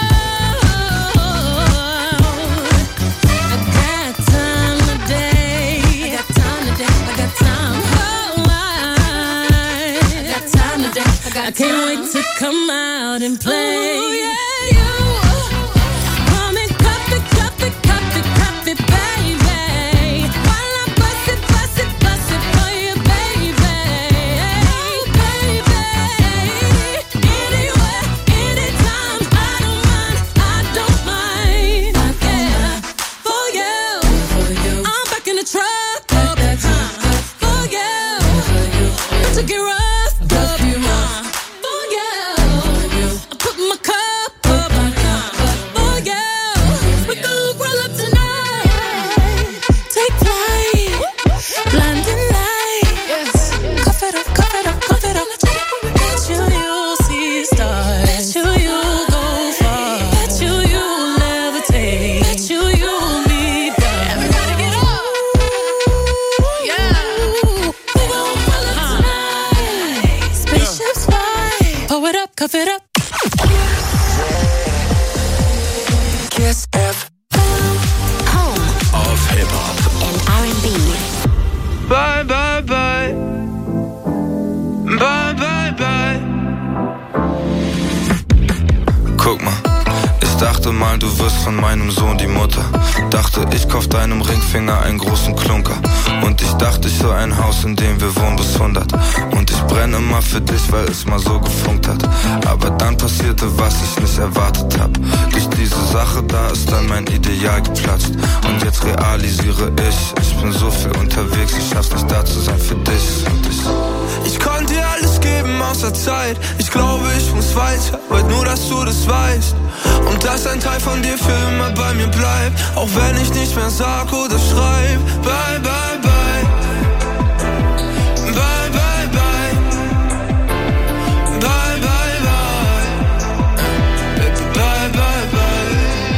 I got time today. I got time today. I got time. Oh, I, I got time today. I, got I can't time. wait to come out and play. Ooh, yeah, you. Come and cup it, cup it, cup it, cup it, baby. While I bust it, bust it, bust it for you, baby. Oh, baby. Anywhere, anytime, I don't mind, I don't mind. Yeah, for you, for you. I'm back in the truck, up, uh, for you. Let you get rough, up, uh, for you. I put my cup up, uh, for you. We gon' roll up tonight. Take flight, blinding light. Yes. Cuff it up, cuff it up, cuff it up. Bet you you'll see stars. Bet you you'll go far. Bet you you'll levitate. Bet you you'll be done. Everybody get up. Yeah. We gon' roll up tonight. Spaceships fly. Pull it up, cuff it up. Kiss F. Home Auf Hip-Hop and R and B. Bye, bye, bye. Bye, bye, bye. Guck mal, ich dachte mal, du wirst von meinem Sohn die Mutter. Dachte, ich kauf deinem Ringfinger einen großen Klunker. Und ich dachte, ich soll ein Haus, in dem wir wohnen bis hundert. Und ich brenne immer für dich, weil es mal so gefunkt hat. Aber dann passierte, was ich nicht erwartet hab. Durch diese Sache, da ist dann mein Ideal geplatzt. Und jetzt realisiere ich, ich bin so viel unterwegs, ich schaff's nicht da zu sein für dich und dich. Ich konnte dir alles geben außer Zeit. Ich glaube, ich muss weiter, wollt nur, dass du das weißt. Und dass ein Teil von dir für immer bei mir bleibt. Auch wenn ich nicht mehr sag oder schreib. Bye, bye, bye. Bye, bye, bye. Bye, bye, bye. Bye, bye, bye.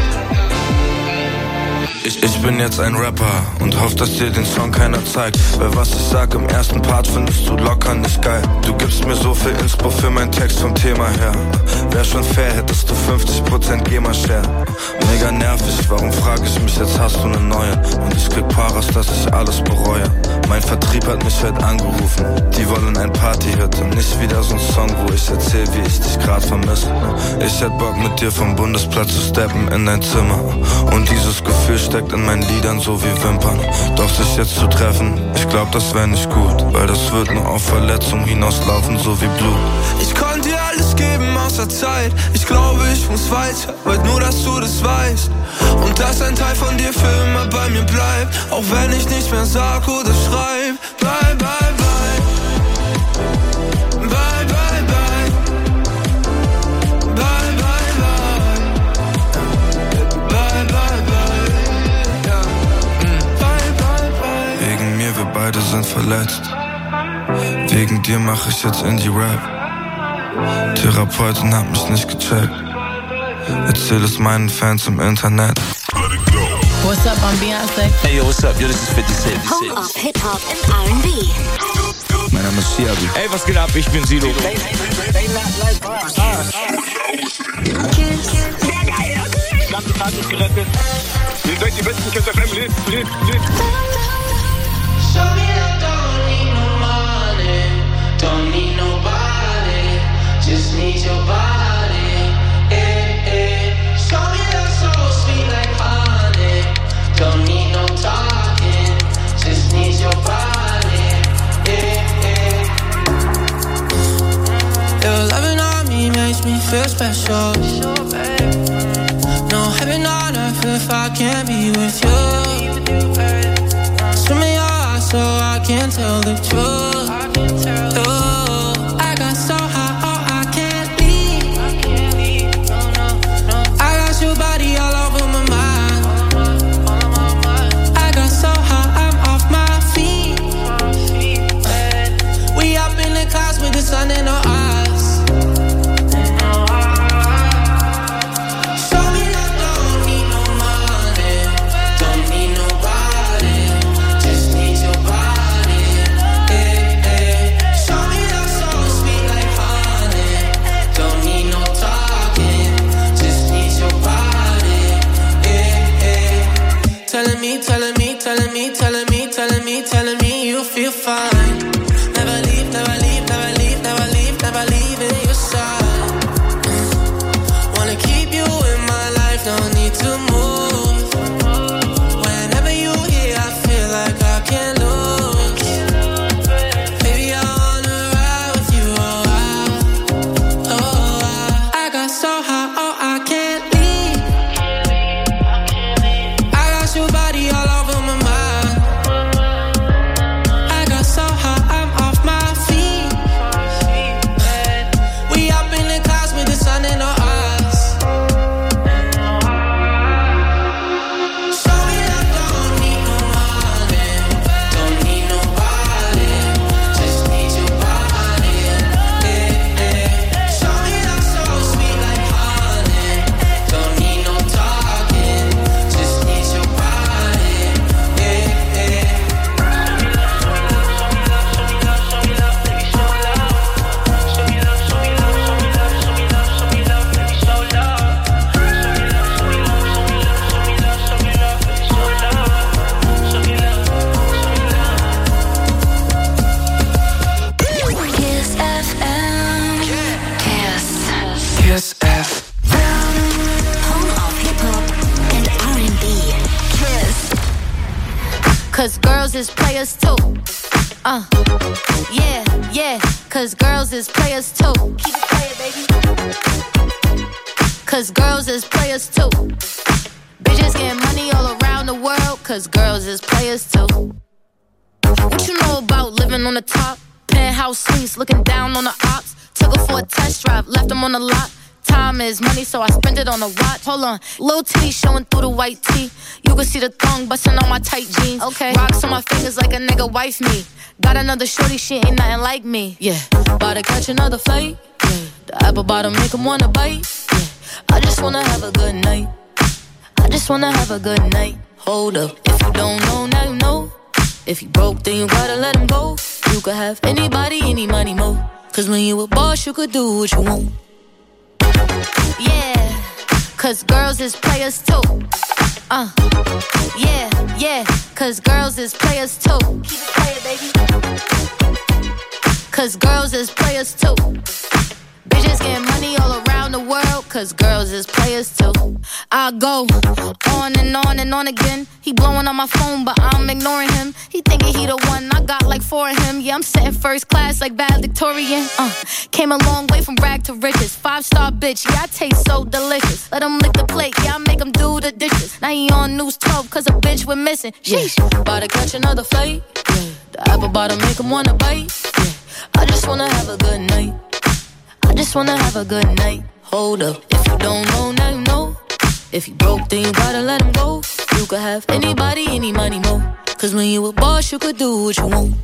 Ich, ich bin jetzt ein Rapper und hoff, dass dir den Song keiner zeigt. Weil was ich sag im ersten Part findest du locker nicht geil. Du gibst mir so viel Inspo für meinen Text vom Thema her. Wär schon fair, hättest du fünfzig Prozent GEMA-Share. Mega nervig, warum frag ich mich, jetzt hast du ne neue. Und ich krieg Paras, dass ich alles bereue. Mein Vertrieb hat mich heute angerufen. Die wollen ein Party-Hit und nicht wieder so ein Song, wo ich erzähl, wie ich dich grad vermisse. Ich hätt Bock mit dir vom Bundesplatz zu steppen in dein Zimmer. Und dieses Gefühl steckt in meinen Liedern so wie Wimpern. Doch sich jetzt zu treffen, ich glaub, das wär nicht gut. Weil das wird nur auf Verletzung hinauslaufen, so wie Blut. Ich konnte dir alles geben außer Zeit. Ich glaube, ich muss weiter, wollt nur, dass du das weißt. Und dass ein Teil von dir für immer bei mir bleibt. Auch wenn ich nicht mehr sag oder schreib. Bye, bye, bye. Bye, bye, bye. Bye, bye, bye. Bye, bye, bye. Ja. Bye, bye, bye. Wegen mir, wir beide sind verletzt. Wegen dir mach ich jetzt Indie-Rap. Therapeutin hat mich nicht gecheckt. Erzähl es meinen Fans im Internet. What's up, I'm Beyonce. Hey, yo, what's up? Yo, this is fifty Cent. Home of Hip-Hop and R and B. Mein Name ist Siabi. Ey, was geht ab? Ich bin Sido. Ihr seid die besten Kids F M. Lit, lit, lit. Show me that don't need no money, don't need nobody, just need your body. Eh, eh. Show me that soul sweet like honey, don't need no talking, just need your body. Eh, eh. Your loving on me makes me feel special. No heaven on earth if I can't be with you. Swim in your eyes so I can tell the truth. Ooh, I got so high, oh, I can't leave. I got your body all over my mind. I got so high, I'm off my feet. We up in the clouds with the sun in our eyes. Bye. telling me, telling me, telling me, telling me, telling me you feel fine. Never leave, never leave, never leave, never leave, never leave in your side. Wanna keep you in my life, no need to move. Whenever you here, I feel like I can't lose. Baby, I wanna ride with you, oh I, oh I. I got so high, oh I can't leave. I got your body all over my mind. I got so high, I'm off my feet. We up in the clouds with the sun in our eyes. Show me love, don't need no money, don't need nobody, just need your body. Yeah, yeah. Show me love so sweet like honey, don't need no talking, just need your body. Yeah, yeah. Kiss F M. Kiss. Kiss F. Home of hip hop and R and B. Kiss. Cause girls is players too. Uh, yeah, yeah. Cause girls is players too. Keep it playing, baby. Cause girls is players too. Bitches getting money all around the world. Cause girls is players too. What you know about living on the top? Penthouse suites, looking down on the ops. Took her for a test drive, left them on the lot. Time is money, so I spend it on a watch. Hold on, little titty showing through the white tee. You can see the thong busting on my tight jeans. Okay, rocks on my fingers like a nigga wife me. Got another shorty, she ain't nothing like me. Yeah, about to catch another flight. Yeah, the apple bottom make him wanna bite. Yeah, I just wanna have a good night. I just wanna have a good night. Hold up, if you don't know, now you know. If you broke, then you gotta let him go. You could have anybody, any money, mo. Cause when you a boss, you could do what you want. Yeah, cause girls is players too. Uh, yeah, yeah, cause girls is players too. Keep it playing, baby. Cause girls is players too. Bitches getting money all around the world. Cause girls is players too. I go on and on and on again. He blowing on my phone, but I'm ignoring him. He thinking he the one, I got like four of him. Yeah, I'm sitting first class like valedictorian. Uh, came a long way from rag to riches. Five star bitch, yeah, I taste so delicious. Let him lick the plate, yeah, I make him do the dishes. Now he on news twelve, cause a bitch went missing. Sheesh, about to catch another flight. Yeah, the apple bottom make him wanna bite. Yeah, I just wanna have a good night. I just wanna have a good night. Hold up, if you don't know, now you know. If you broke, then you gotta let him go. You could have anybody, any money, mo. Cause when you a boss, you could do what you want.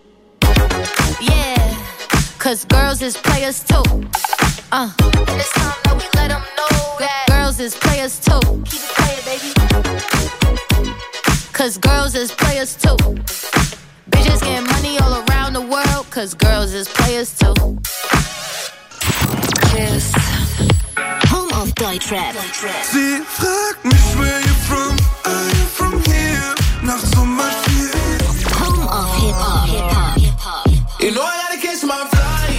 Yeah, cause girls is players too. Uh, and it's time that we let them know that girls is players too. Keep it playing, baby. Cause girls is players too. Bitches getting money all around the world. Cause girls is players too. Kiss. Home of Deutschrap. Sie fragt mich, where you from? I am from here. Nach Sommer vier. Home of Hip Hop. Hip Hop. Hip Hop. You know I gotta catch my flight.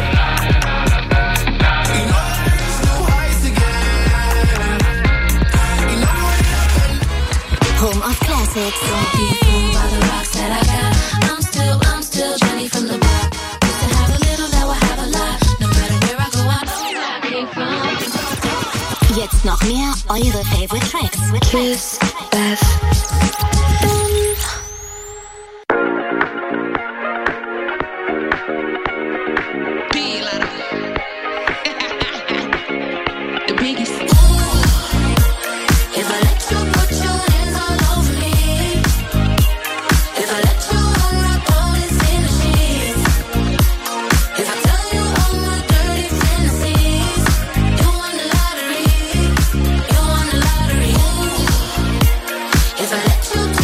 You know I gotta reach new heights again. You know what happened? Home of Classics. Don't be fooled by the rocks that I got. I'm still, I'm still Jenny from the block. Used to have a little, now I have a lot. No matter where I go, I know where I came from. Jetzt noch mehr eure Favorite Tracks. Kiss F M. The biggest. If I let you put your hands all over me, if I let you unwrap all this in the sheets, if I tell you all my dirty fantasies, you won the lottery, you won the lottery. If I let you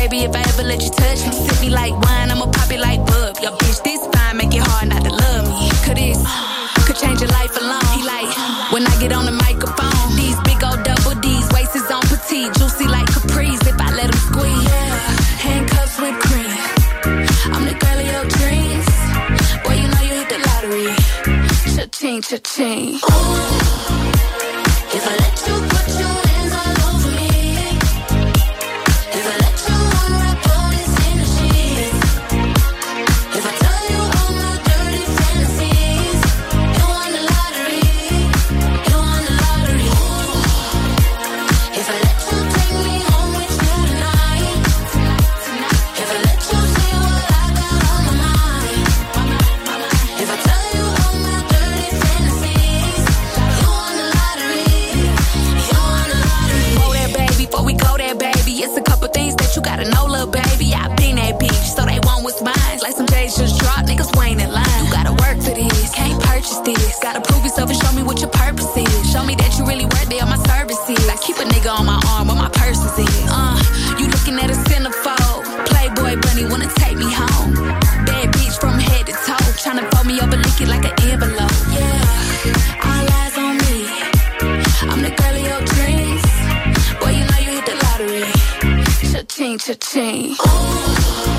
baby, if I ever let you touch me. Sip me like wine, I'ma pop it like bub. Yo, bitch, this fine, make it hard not to love me. Could this, could change your life alone. He like, when I get on the microphone, these big old double D's, waist is on petite, juicy like capris, if I let him squeeze. Yeah, handcuffs with cream, I'm the girl of your dreams. Boy, you know you hit the lottery. Cha-ching, cha-ching. Ooh, if I let you put your hands all over me, if I let you unwrap all this energy, if I tell you all my dirty fantasies, you won the lottery, you won the lottery. Ooh, if I let you take me home with you tonight, if I let you see what I got on my mind, if I tell you all my dirty fantasies, you won the lottery, you won the lottery. Whoa there, baby, before we go there, baby, it's a couple things that you gotta know, little baby. I been that bitch, so they want what's mine. Like some J's just dropped, niggas waiting in line. You gotta work for this, can't purchase this. Gotta prove yourself and show me what your purpose is. Show me that you really worth it on my services. I keep a nigga on my arm where my purse is in. Uh, you looking at a centerfold. Playboy bunny wanna take me home. Bad bitch from head to toe, tryna fold me over, lick it like an envelope. Yeah, all eyes on me. I'm the girl of your dreams. Boy, you know you hit the lottery. Cha-ching, cha-ching. Ooh.